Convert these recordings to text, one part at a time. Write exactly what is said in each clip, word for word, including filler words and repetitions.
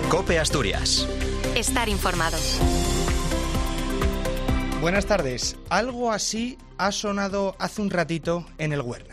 COPE Asturias. Estar informado. Buenas tardes. Algo así ha sonado hace un ratito en el Huerna.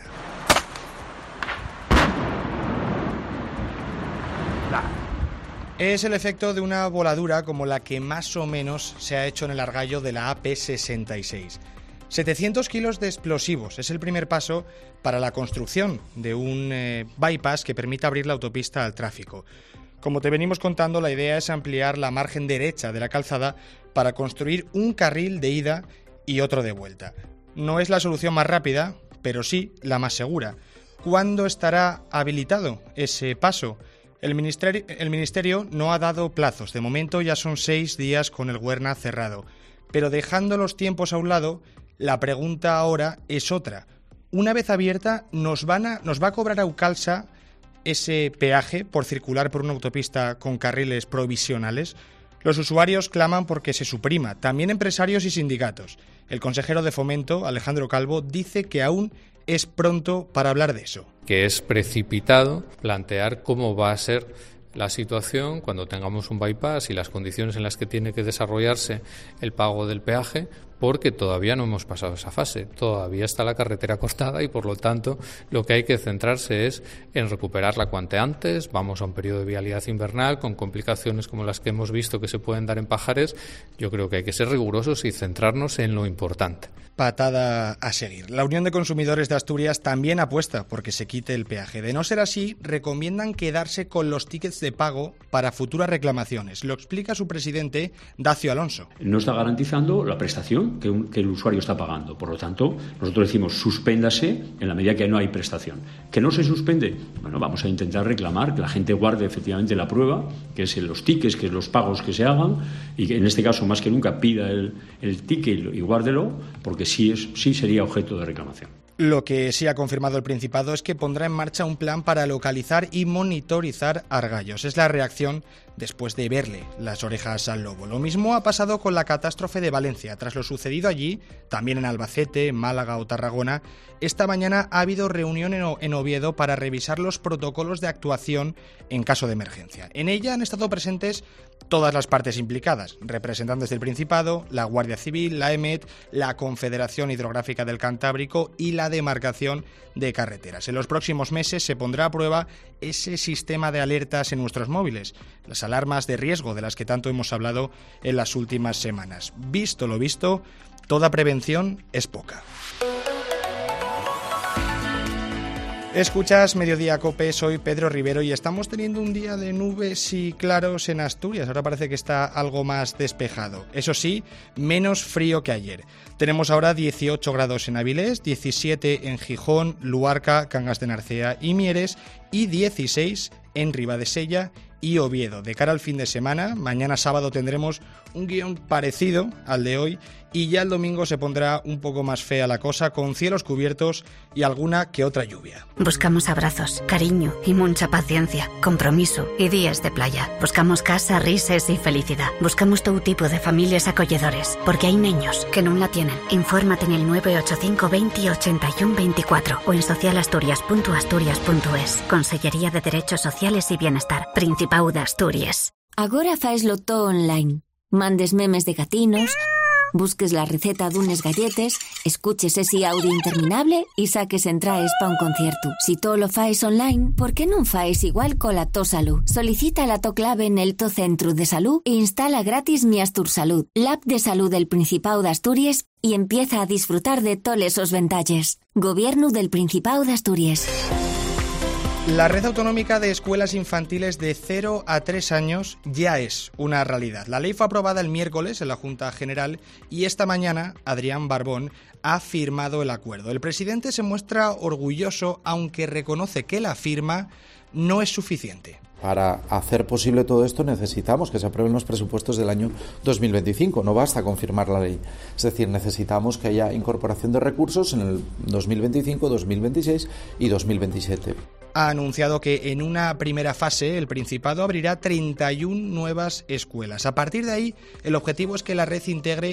Es el efecto de una voladura como la que más o menos se ha hecho en el Argallo de la A P sesenta y seis. setecientos kilos de explosivos es el primer paso para la construcción de un eh, bypass que permita abrir la autopista al tráfico. Como te venimos contando, la idea es ampliar la margen derecha de la calzada para construir un carril de ida y otro de vuelta. No es la solución más rápida, pero sí la más segura. ¿Cuándo estará habilitado ese paso? El ministerio, el ministerio no ha dado plazos. De momento ya son seis días con el Huerna cerrado. Pero dejando los tiempos a un lado, la pregunta ahora es otra. Una vez abierta, ¿nos, van a, nos va a cobrar Aucalsa ese peaje por circular por una autopista con carriles provisionales? Los usuarios claman porque se suprima, también empresarios y sindicatos. El consejero de Fomento, Alejandro Calvo, dice que aún es pronto para hablar de eso. Que es precipitado plantear cómo va a ser la situación cuando tengamos un bypass y las condiciones en las que tiene que desarrollarse el pago del peaje, porque todavía no hemos pasado esa fase, todavía está la carretera cortada y por lo tanto lo que hay que centrarse es en recuperarla cuanto antes. Vamos a un periodo de vialidad invernal con complicaciones como las que hemos visto que se pueden dar en Pajares. Yo creo que hay que ser rigurosos y centrarnos en lo importante. Patada a seguir. La Unión de Consumidores de Asturias también apuesta porque se quite el peaje. De no ser así, recomiendan quedarse con los tickets de pago para futuras reclamaciones. Lo explica su presidente, Dacio Alonso. No está garantizando la prestación que, un, que el usuario está pagando. Por lo tanto, nosotros decimos suspéndase en la medida que no hay prestación. ¿Que no se suspende? Bueno, vamos a intentar reclamar que la gente guarde efectivamente la prueba, que es los tickets, que es los pagos que se hagan, y que en este caso más que nunca pida el, el ticket y guárdelo, porque sí, es, sí sería objeto de reclamación. Lo que sí ha confirmado el Principado es que pondrá en marcha un plan para localizar y monitorizar argallos. Es la reacción después de verle las orejas al lobo. Lo mismo ha pasado con la catástrofe de Valencia. Tras lo sucedido allí, también en Albacete, Málaga o Tarragona, esta mañana ha habido reunión en Oviedo para revisar los protocolos de actuación en caso de emergencia. En ella han estado presentes todas las partes implicadas, representantes del Principado, la Guardia Civil, la E M E T, la Confederación Hidrográfica del Cantábrico y la Demarcación de Carreteras. En los próximos meses se pondrá a prueba ese sistema de alertas en nuestros móviles, las alarmas de riesgo de las que tanto hemos hablado en las últimas semanas. Visto lo visto, toda prevención es poca. Escuchas Mediodía Cope, soy Pedro Rivero y estamos teniendo un día de nubes y claros en Asturias. Ahora parece que está algo más despejado. Eso sí, menos frío que ayer. Tenemos ahora dieciocho grados en Avilés, diecisiete en Gijón, Luarca, Cangas de Narcea y Mieres y dieciséis en Ribadesella y Oviedo. De cara al fin de semana, mañana sábado tendremos un guión parecido al de hoy y ya el domingo se pondrá un poco más fea la cosa, con cielos cubiertos y alguna que otra lluvia. Buscamos abrazos, cariño y mucha paciencia, compromiso y días de playa. Buscamos casa, risas y felicidad. Buscamos todo tipo de familias acolledores, porque hay niños que no la tienen. Infórmate en el nueve ocho cinco veinte ochenta y uno veinticuatro o en socialasturias punto asturias punto es. Consellería de Derechos Sociales y Bienestar. Principado de Asturias. Agora faeslo todo online. Mandes memes de gatinos, busques la receta d'unes galletes, escuches ese audio interminable y saques entraes pa un concierto. Si todo lo faes online, ¿por qué non faes igual cola To Salud? Solicita la to clave en el To Centro de Salud e instala gratis Mi Astur Salud, la app de salud del Principado de Asturias, y empieza a disfrutar de todos esos ventalles. Gobierno del Principado de Asturias. La red autonómica de escuelas infantiles de cero a tres años ya es una realidad. La ley fue aprobada el miércoles en la Junta General y esta mañana Adrián Barbón ha firmado el acuerdo. El presidente se muestra orgulloso, aunque reconoce que la firma no es suficiente. Para hacer posible todo esto necesitamos que se aprueben los presupuestos del año dos mil veinticinco, no basta con firmar la ley. Es decir, necesitamos que haya incorporación de recursos en el dos mil veinticinco, dos mil veintiséis y dos mil veintisiete. Ha anunciado que en una primera fase el Principado abrirá treinta y una nuevas escuelas. A partir de ahí, el objetivo es que la red integre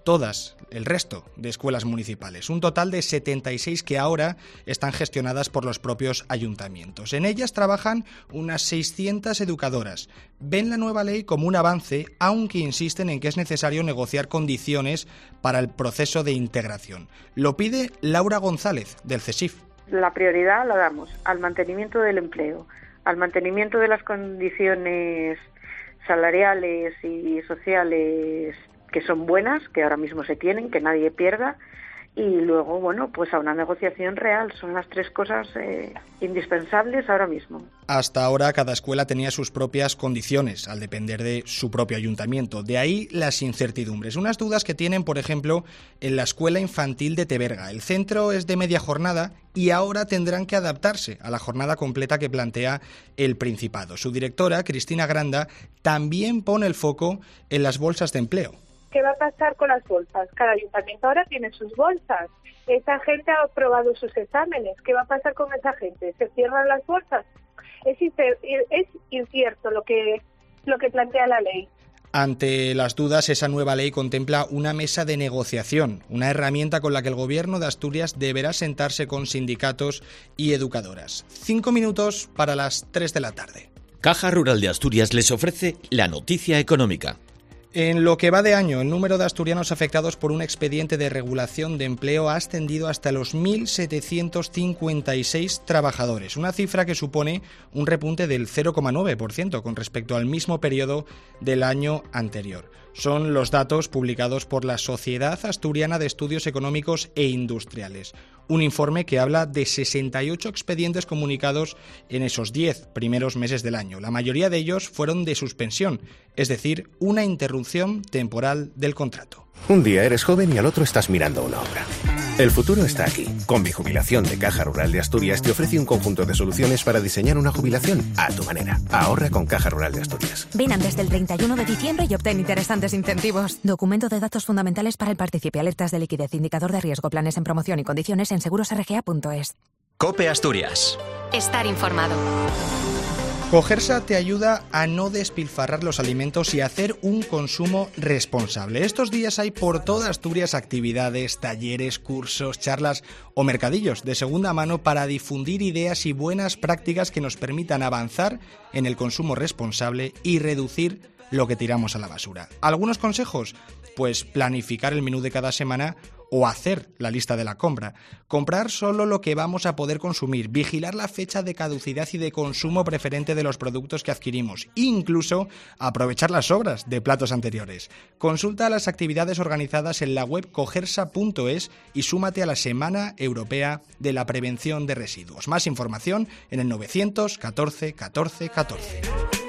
todas el resto de escuelas municipales, un total de setenta y seis que ahora están gestionadas por los propios ayuntamientos. En ellas trabajan unas seiscientas educadoras. Ven la nueva ley como un avance, aunque insisten en que es necesario negociar condiciones para el proceso de integración. Lo pide Laura González, del CESIF. La prioridad la damos al mantenimiento del empleo, al mantenimiento de las condiciones salariales y sociales que son buenas, que ahora mismo se tienen, que nadie pierda, y luego, bueno, pues a una negociación real. Son las tres cosas eh, indispensables ahora mismo. Hasta ahora cada escuela tenía sus propias condiciones, al depender de su propio ayuntamiento. De ahí las incertidumbres. Unas dudas que tienen, por ejemplo, en la escuela infantil de Teberga. El centro es de media jornada y ahora tendrán que adaptarse a la jornada completa que plantea el Principado. Su directora, Cristina Granda, también pone el foco en las bolsas de empleo. ¿Qué va a pasar con las bolsas? Cada ayuntamiento ahora tiene sus bolsas. Esa gente ha aprobado sus exámenes. ¿Qué va a pasar con esa gente? ¿Se cierran las bolsas? Es, incer- es incierto lo que, lo que plantea la ley. Ante las dudas, esa nueva ley contempla una mesa de negociación, una herramienta con la que el Gobierno de Asturias deberá sentarse con sindicatos y educadoras. Cinco minutos para las tres de la tarde. Caja Rural de Asturias les ofrece la noticia económica. En lo que va de año, el número de asturianos afectados por un expediente de regulación de empleo ha ascendido hasta los mil setecientos cincuenta y seis trabajadores, una cifra que supone un repunte del cero coma nueve por ciento con respecto al mismo periodo del año anterior. Son los datos publicados por la Sociedad Asturiana de Estudios Económicos e Industriales, un informe que habla de sesenta y ocho expedientes comunicados en esos diez primeros meses del año. La mayoría de ellos fueron de suspensión, es decir, una interrupción temporal del contrato. Un día eres joven y al otro estás mirando una obra. El futuro está aquí. Con Mi Jubilación de Caja Rural de Asturias te ofrece un conjunto de soluciones para diseñar una jubilación a tu manera. Ahorra con Caja Rural de Asturias. Ven antes del treinta y uno de diciembre y obtén interesantes incentivos. Documento de datos fundamentales para el participe, alertas de liquidez, indicador de riesgo, planes en promoción y condiciones en seguros r g a punto es. COPE Asturias. Estar informado. Cogersa te ayuda a no despilfarrar los alimentos y a hacer un consumo responsable. Estos días hay por toda Asturias actividades, talleres, cursos, charlas o mercadillos de segunda mano para difundir ideas y buenas prácticas que nos permitan avanzar en el consumo responsable y reducir lo que tiramos a la basura. ¿Algunos consejos? Pues planificar el menú de cada semana o hacer la lista de la compra. Comprar solo lo que vamos a poder consumir, vigilar la fecha de caducidad y de consumo preferente de los productos que adquirimos, incluso aprovechar las sobras de platos anteriores. Consulta las actividades organizadas en la web cogersa punto es y súmate a la Semana Europea de la Prevención de Residuos. Más información en el novecientos catorce catorce catorce.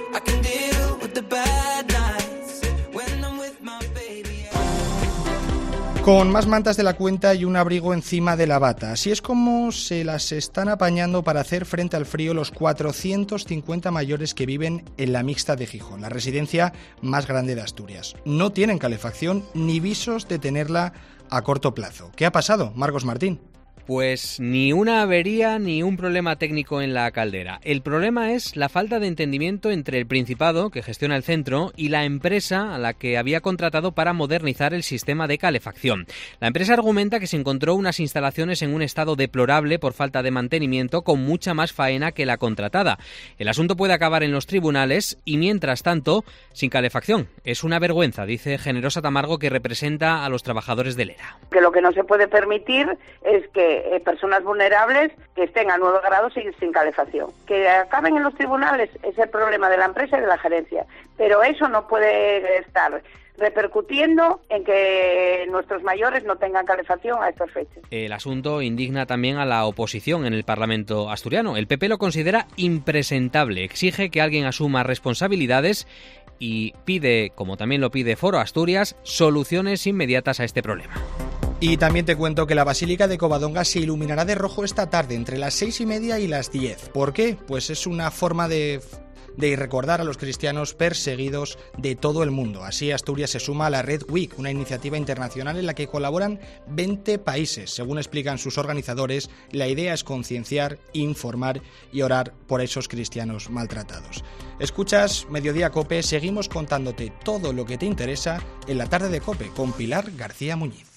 Con más mantas de la cuenta y un abrigo encima de la bata. Así es como se las están apañando para hacer frente al frío los cuatrocientos cincuenta mayores que viven en la Mixta de Gijón, la residencia más grande de Asturias. No tienen calefacción ni visos de tenerla a corto plazo. ¿Qué ha pasado, Marcos Martín? Pues ni una avería ni un problema técnico en la caldera. El problema es la falta de entendimiento entre el Principado, que gestiona el centro, y la empresa a la que había contratado para modernizar el sistema de calefacción. La empresa argumenta que se encontró unas instalaciones en un estado deplorable por falta de mantenimiento, con mucha más faena que la contratada. El asunto puede acabar en los tribunales y, mientras tanto, sin calefacción. Es una vergüenza, dice Generosa Tamargo, que representa a los trabajadores del ERA. Que lo que no se puede permitir es que Eh, personas vulnerables que estén a nueve grados y sin calefacción. Que acaben en los tribunales es el problema de la empresa y de la gerencia, pero eso no puede estar repercutiendo en que nuestros mayores no tengan calefacción a estas fechas. El asunto indigna también a la oposición en el Parlamento asturiano. El P P lo considera impresentable, exige que alguien asuma responsabilidades y pide, como también lo pide Foro Asturias, soluciones inmediatas a este problema. Y también te cuento que la Basílica de Covadonga se iluminará de rojo esta tarde, entre las seis y media y las diez. ¿Por qué? Pues es una forma de de recordar a los cristianos perseguidos de todo el mundo. Así, Asturias se suma a la Red Week, una iniciativa internacional en la que colaboran veinte países. Según explican sus organizadores, la idea es concienciar, informar y orar por esos cristianos maltratados. Escuchas Mediodía COPE, seguimos contándote todo lo que te interesa en la tarde de COPE con Pilar García Muñiz.